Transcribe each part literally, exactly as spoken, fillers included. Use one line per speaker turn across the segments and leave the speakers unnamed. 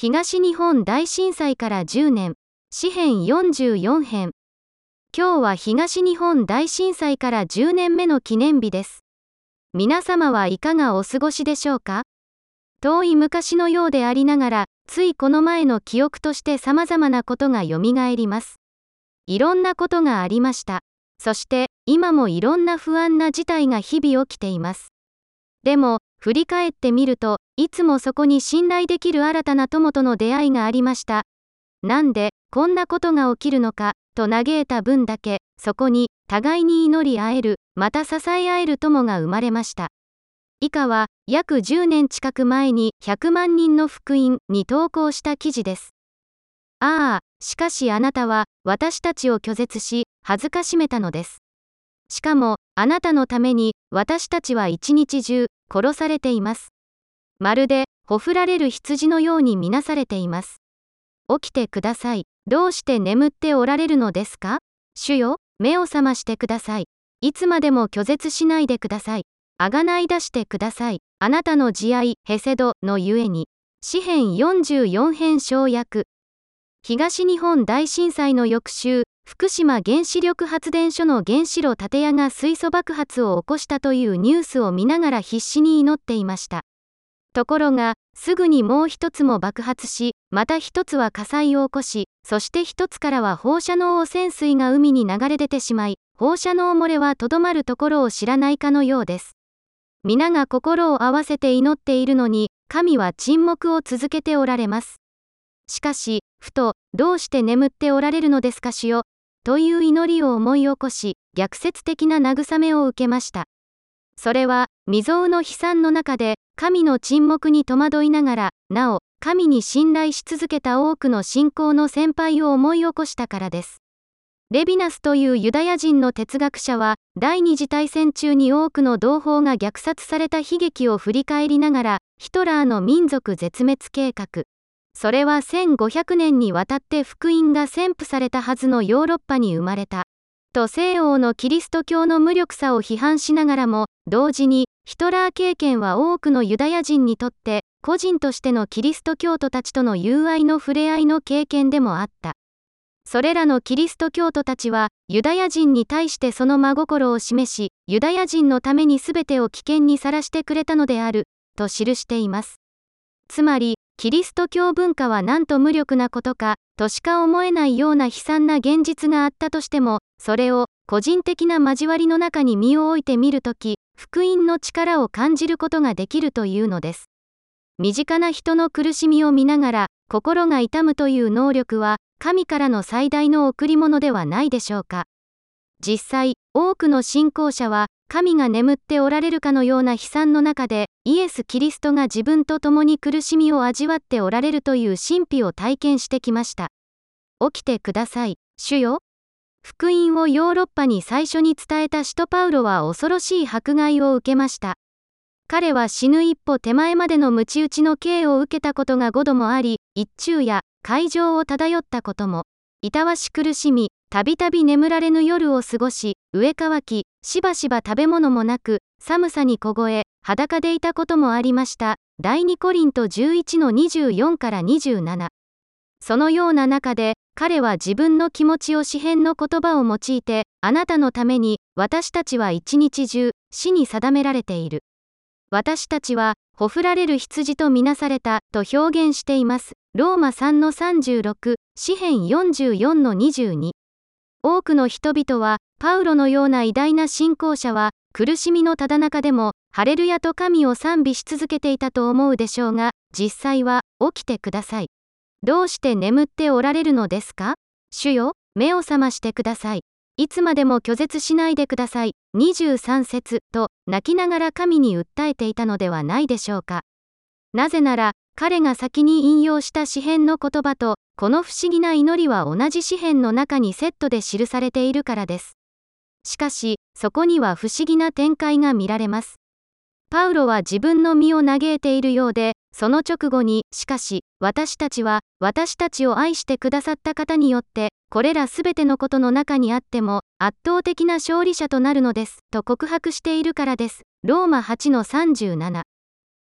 東日本大震災からじゅうねん、詩編よんじゅうよん編。今日は東日本大震災からじゅうねんめの記念日です。皆様はいかがお過ごしでしょうか？遠い昔のようでありながら、ついこの前の記憶として様々なことがよみがえります。いろんなことがありました。そして、今もいろんな不安な事態が日々起きています。でも、振り返ってみると、いつもそこに信頼できる新たな友との出会いがありました。なんで、こんなことが起きるのか、と嘆いた分だけ、そこに、互いに祈り合える、また支え合える友が生まれました。以下は、約じゅうねん近く前にひゃくまんにんの福音に投稿した記事です。ああ、しかしあなたは、私たちを拒絶し、恥ずかしめたのです。しかも、あなたのために、私たちは一日中、殺されています。まるで、ほふられる羊のように見なされています。起きてください。どうして眠っておられるのですか？主よ、目を覚ましてください。いつまでも拒絶しないでください。あがない出してください。あなたの慈愛、ヘセドのゆえに。詩編よんじゅうよん編省略。東日本大震災の翌週、福島原子力発電所の原子炉建屋が水素爆発を起こしたというニュースを見ながら必死に祈っていました。ところが、すぐにもう一つも爆発し、また一つは火災を起こし、そして一つからは放射能汚染水が海に流れ出てしまい、放射能漏れはとどまるところを知らないかのようです。皆が心を合わせて祈っているのに、神は沈黙を続けておられます。しかし、ふと、どうして眠っておられるのですか主よ、という祈りを思い起こし、逆説的な慰めを受けました。それは、未曾有の悲惨の中で、神の沈黙に戸惑いながら、なお、神に信頼し続けた多くの信仰の先輩を思い起こしたからです。レビナスというユダヤ人の哲学者は、第二次大戦中に多くの同胞が虐殺された悲劇を振り返りながら、ヒトラーの民族絶滅計画。それはせんごひゃくねんにわたって福音が宣布されたはずのヨーロッパに生まれた。と西欧のキリスト教の無力さを批判しながらも、同時に、ヒトラー経験は多くのユダヤ人にとって、個人としてのキリスト教徒たちとの友愛の触れ合いの経験でもあった。それらのキリスト教徒たちは、ユダヤ人に対してその真心を示し、ユダヤ人のために全てを危険にさらしてくれたのである、と記しています。つまり、キリスト教文化はなんと無力なことか、としか思えないような悲惨な現実があったとしても、それを、個人的な交わりの中に身を置いてみるとき、福音の力を感じることができるというのです。身近な人の苦しみを見ながら、心が痛むという能力は、神からの最大の贈り物ではないでしょうか。実際、多くの信仰者は、神が眠っておられるかのような悲惨の中で、イエス・キリストが自分と共に苦しみを味わっておられるという神秘を体験してきました。起きてください、主よ。福音をヨーロッパに最初に伝えた使徒パウロは恐ろしい迫害を受けました。彼は死ぬ一歩手前までの鞭打ちの刑を受けたことがごどもあり、一昼夜、海上を漂ったことも、いたわし苦しみ、たびたび眠られぬ夜を過ごし、飢え渇き、しばしば食べ物もなく、寒さに凍え、裸でいたこともありました。第二コリントじゅういちのにじゅうよんからにじゅうなな。そのような中で、彼は自分の気持ちを詩編の言葉を用いて、あなたのために、私たちは一日中、死に定められている。私たちは、ほふられる羊とみなされた、と表現しています。ローマさんのさんじゅうろく、詩編よんじゅうよんのにじゅうに。多くの人々は、パウロのような偉大な信仰者は、苦しみのただ中でも、ハレルヤと神を賛美し続けていたと思うでしょうが、実際は、起きてください。どうして眠っておられるのですか？主よ、目を覚ましてください。いつまでも拒絶しないでください。にじゅうさん節と、泣きながら神に訴えていたのではないでしょうか。なぜなら、彼が先に引用した詩編の言葉と、この不思議な祈りは同じ詩編の中にセットで記されているからです。しかし、そこには不思議な展開が見られます。パウロは自分の身を嘆いているようで、その直後に、しかし、私たちは、私たちを愛してくださった方によって、これらすべてのことの中にあっても、圧倒的な勝利者となるのです、と告白しているからです。ローマはちのさんじゅうなな。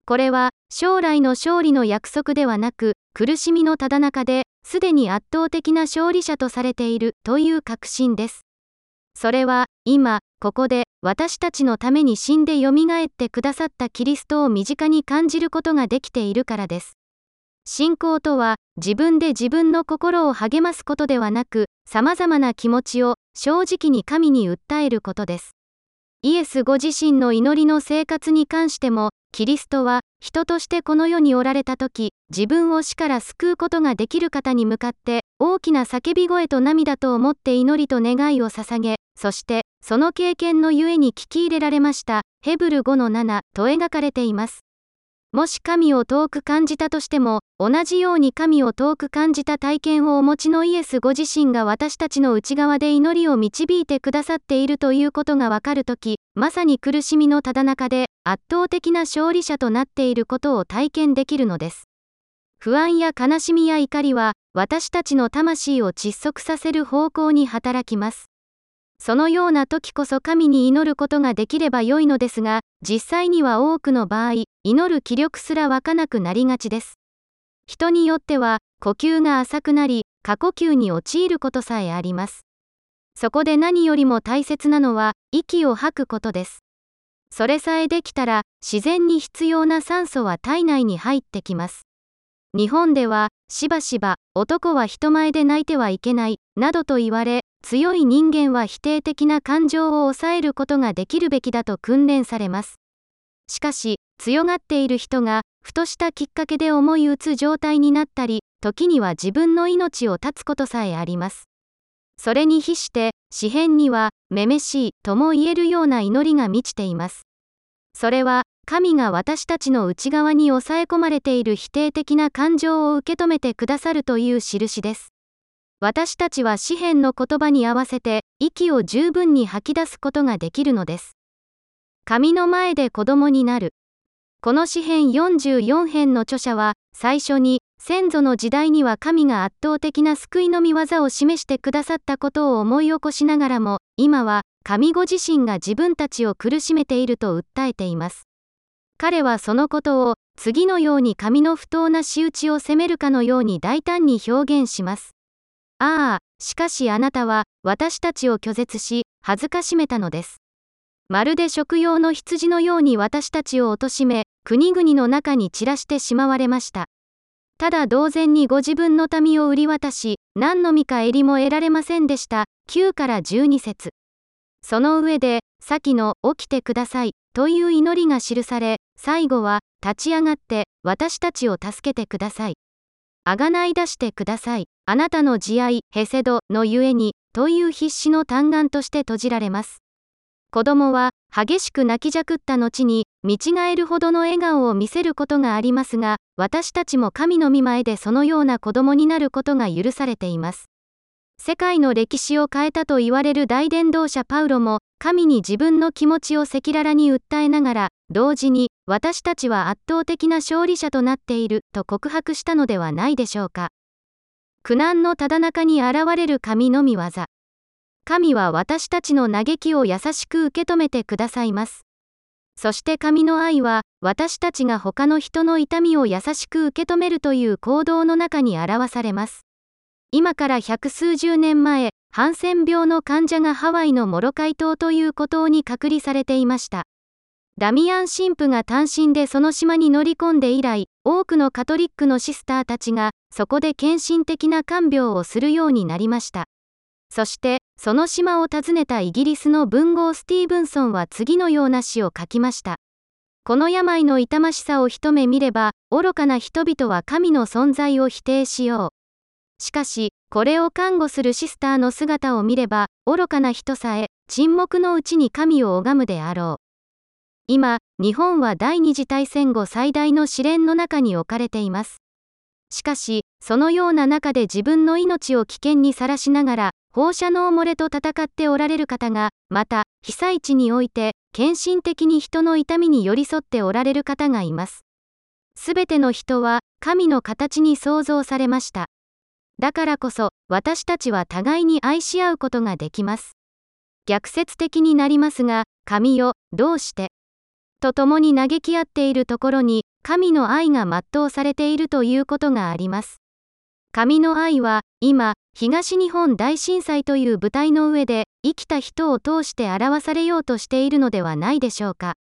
これは、将来の勝利の約束ではなく、苦しみのただ中で、すでに圧倒的な勝利者とされている、という確信です。それは、今、ここで、私たちのために死んでよみがえってくださったキリストを身近に感じることができているからです。信仰とは、自分で自分の心を励ますことではなく、様々な気持ちを、正直に神に訴えることです。イエスご自身の祈りの生活に関しても、キリストは、人としてこの世におられたとき、自分を死から救うことができる方に向かって、大きな叫び声と涙と思って祈りと願いを捧げ、そして、その経験のゆえに聞き入れられました。ヘブルごのななと描かれています。もし神を遠く感じたとしても、同じように神を遠く感じた体験をお持ちのイエスご自身が私たちの内側で祈りを導いてくださっているということがわかるとき、まさに苦しみのただ中で、圧倒的な勝利者となっていることを体験できるのです。不安や悲しみや怒りは、私たちの魂を窒息させる方向に働きます。そのような時こそ神に祈ることができれば良いのですが、実際には多くの場合、祈る気力すら湧かなくなりがちです。人によっては、呼吸が浅くなり、過呼吸に陥ることさえあります。そこで何よりも大切なのは、息を吐くことです。それさえできたら、自然に必要な酸素は体内に入ってきます。日本では、しばしば、男は人前で泣いてはいけない、などと言われ、強い人間は否定的な感情を抑えることができるべきだと訓練されます。しかし、強がっている人が、ふとしたきっかけで思い打つ状態になったり、時には自分の命を絶つことさえあります。それに比して、詩編には、めめしい、とも言えるような祈りが満ちています。それは、神が私たちの内側に抑え込まれている否定的な感情を受け止めてくださるという印です。私たちは詩編の言葉に合わせて、息を十分に吐き出すことができるのです。神の前で子供になる。この詩編よんじゅうよん編の著者は、最初に、先祖の時代には神が圧倒的な救いの御業を示してくださったことを思い起こしながらも、今は、神ご自身が自分たちを苦しめていると訴えています。彼はそのことを、次のように神の不当な仕打ちを責めるかのように大胆に表現します。ああ、しかしあなたは、私たちを拒絶し、恥ずかしめたのです。まるで食用の羊のように私たちを貶め、国々の中に散らしてしまわれました。ただ同然にご自分の民を売り渡し、何の実か襟も得られませんでした。きゅうからじゅうに節。その上で、先の、起きてください、という祈りが記され、最後は、立ち上がって、私たちを助けてください。あがない出してください。あなたの慈愛、ヘセドのゆえに、という必死の嘆願として閉じられます。子供は、激しく泣きじゃくった後に、見違えるほどの笑顔を見せることがありますが、私たちも神の御前でそのような子供になることが許されています。世界の歴史を変えたと言われる大伝道者パウロも、神に自分の気持ちを赤裸々に訴えながら、同時に、私たちは圧倒的な勝利者となっている、と告白したのではないでしょうか。苦難のただ中に現れる神の御業。神は私たちの嘆きを優しく受け止めてくださいます。そして神の愛は、私たちが他の人の痛みを優しく受け止めるという行動の中に表されます。今から百数十年前、ハンセン病の患者がハワイのモロカイ島という孤島に隔離されていました。ダミアン神父が単身でその島に乗り込んで以来、多くのカトリックのシスターたちが、そこで献身的な看病をするようになりました。そして、その島を訪ねたイギリスの文豪スティーブンソンは次のような詩を書きました。この病の痛ましさを一目見れば、愚かな人々は神の存在を否定しよう。しかし、これを看護するシスターの姿を見れば、愚かな人さえ、沈黙のうちに神を拝むであろう。今、日本は第二次大戦後最大の試練の中に置かれています。しかし、そのような中で自分の命を危険にさらしながら、放射能漏れと戦っておられる方が、また、被災地において、献身的に人の痛みに寄り添っておられる方がいます。すべての人は、神の形に創造されました。だからこそ、私たちは互いに愛し合うことができます。逆説的になりますが、神よ、どうして。 と共に嘆き合っているところに、神の愛が全うされているということがあります。神の愛は、今、東日本大震災という舞台の上で、生きた人を通して表されようとしているのではないでしょうか。